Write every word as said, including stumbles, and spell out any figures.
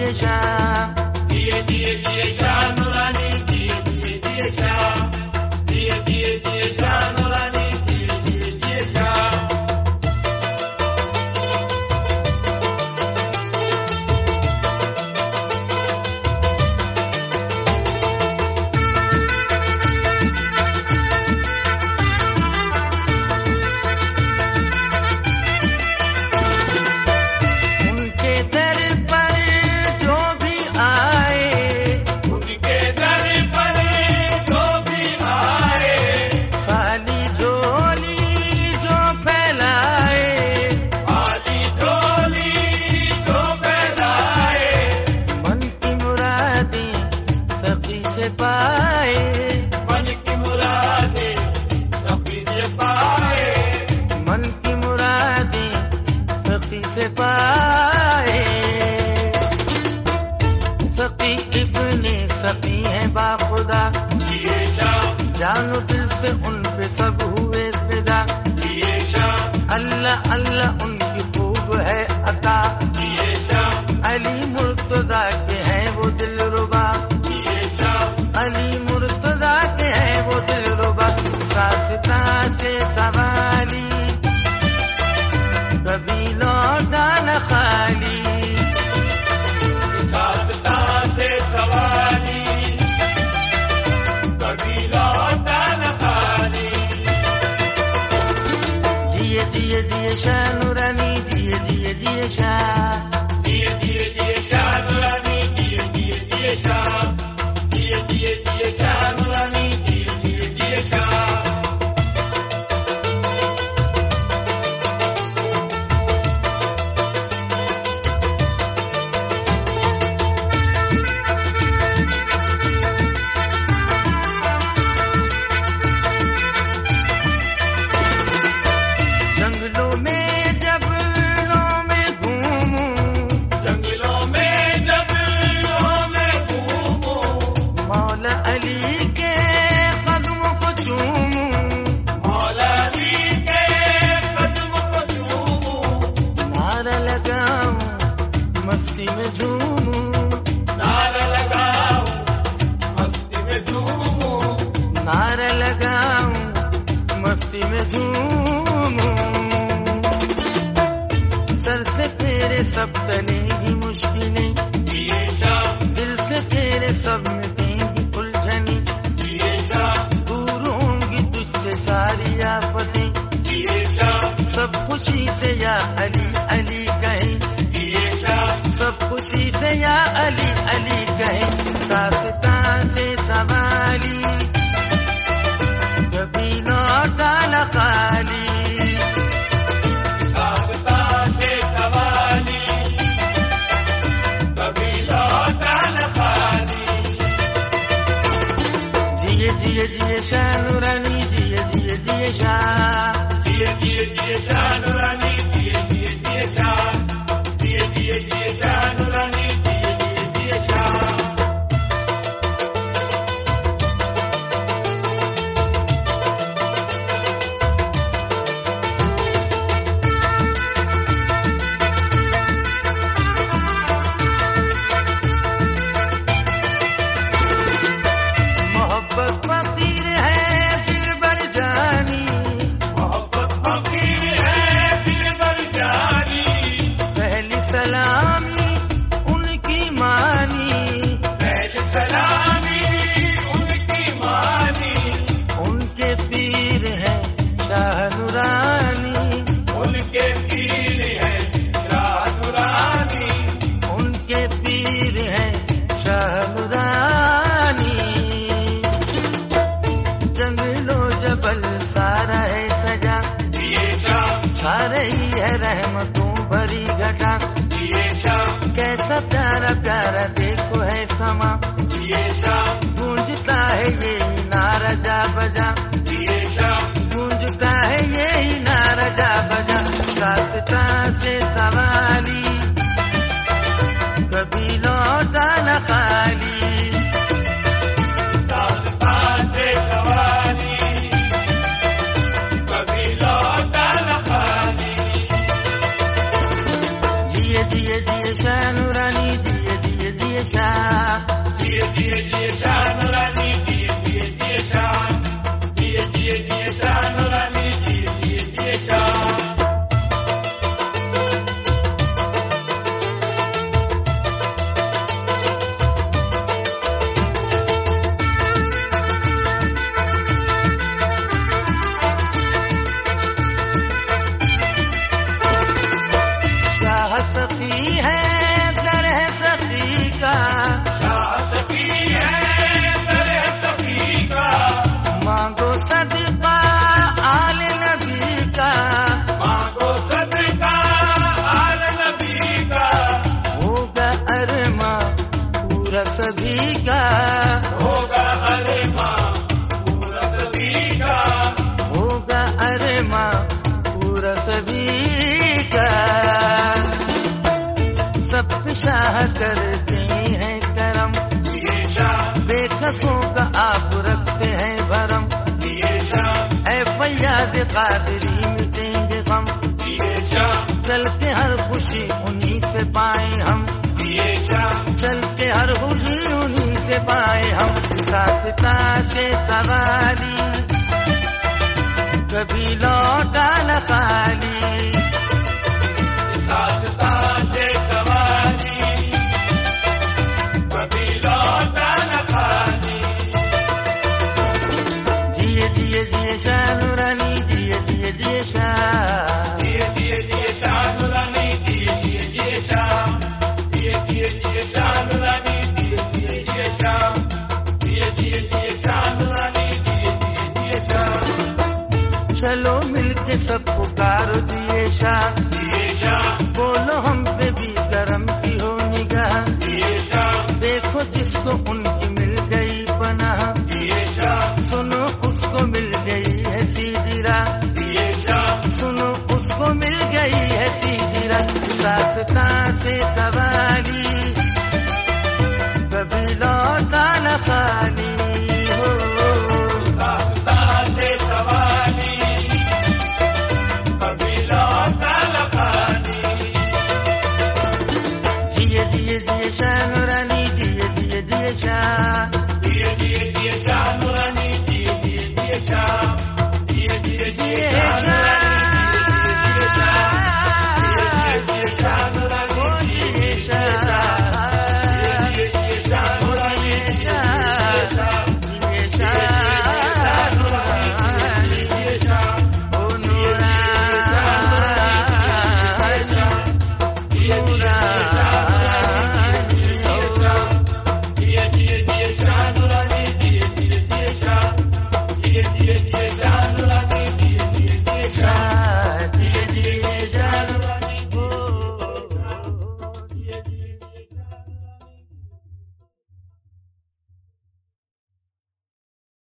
दिए शाह, दिए दिए दिए शाह नूरानी, दिए दिए दिए शाह, दिए दिए दिए शाह नूरानी, दिए दिए दिए शाह। से पाए सकी इब्ने सकी है बाखुदा, जानो दिल से उन पे सब हुए फिदा, अल्लाह अल्लाह उनकी खूब है अता, अली मुर्तजा के हैं वो दिल रुबा, अली मुर्तजा के हैं वो दिल रुबा। सास्ता से सवाली कभी लौटा न खाली, सास्ता से सवाली कभी लौटा न खाली। दिए दिए दिए शाह नूरानी, दिए दिए दिए शाह, दिए दिए दिए शाह नूरानी, दिए दिए दिए शाह, दिए दिए दिए शाह नूरानी, दिए दिए दिए शाह। जंगलों में जंगलों में घूमूं, जंगलों में जंगलों में घूमूं, मौला अली के कदमों को चूमूं, मौला अली के कदमों को चूमूं, नारा लगाऊं मस्ती में झूमूं, नारा लगाऊं मस्ती में झूमूं, नारा लगाऊं मस्ती में झूमूं। सर से तेरे सब टलेंगी मुश्किलें, दिए शाह, दिल से तेरे सब मिटेंगी उलझनें, दिए शाह, दूर होंगी तुझसे सारी आफतें, दिए शाह, सब खुशी से या अली अली कहें, दिए शाह, सब खुशी से या अली अली कहें। सास्ता से सवाली कभी लौटा न खाली, सास्ता से सवाली कभी लौटा न खाली। जिए जिए जिए शाह नूरानी, जिए जिए जिए शाह, दिए दिए दिए शाह नूरानी, दिए दिए दिए शाह, दिए दिए दिए शाह नूरानी, दिए दिए दिए शाह। मोहब्बत फकीर है दिलबर जानी, मोहब्बत फकीर है दिलबर जानी, पहली सलामी उनकी मानी, पहली सलामी उनकी मानी, उनके पीर हैं शाह नूरानी, उनके पीर है शाह नूरानी, उनके पीर हैं शाह नूरानी। जंगलो जबल सारा है सजा, दिए शाह, छा रही है रहमतों भरी घटा, दिए शाह, कैसा प्यारा प्यारा देखो है समा, दिए शाह, गूंजता है ये नारा जा बजा, दिए शाह, गूंजता है ये नारा जा बजा। सास्ता से सवाली कभी लौटा न खाली, सास्ता से सवाली कभी लौटा न खाली। जिए जिए जिए शाह नूरानी, जिए जिए शाह, दिए दिए दिए शाह नूरानी, दिए दिए दिए शाह, दिए दिए दिए शाह नूरानी, दिए दिए दिए शाह। सखी है दरह सखी का, शाह सखी है दरह सखी का, मांगो सदका आल नबी का, मांगो सदका आल नबी का, होगा अरमा पूरा सभी का, होगा अरमा पूरा सभी का, होगा अरमा पूरा सभी का। सब शाह करते हैं करम, दिए शाह, बेकसों का आप रखते हैं भरम, दिए शाह, ऐ फैयाद कादरी मिटेंगे गम, दिए शाह, चल के हर खुशी उन्हीं से पाए हम, दिए शाह, चल के हर खुशी उन्हीं से पाए हम। सासता से सवारी कभी लौटा न खाली, सासता से सवारी कभी लौटा न खाली। जिए जिए जिए शाह नूरानी, जिए जिए जिए शाह, दिए दिए दिए शाह नूरानी, दिए दिए दिए शाह, दिए दिए दिए शाह नूरानी, दिए दिए दिए शाह, दिए दिए दिए शाह नूरानी, दिए दिए दिए शाह। चलो मिलके सब पुकारो दिए शाह, दिए शाह, बोलो हम पे भी करम की हो निगाह, दिए शाह, देखो जिसको उन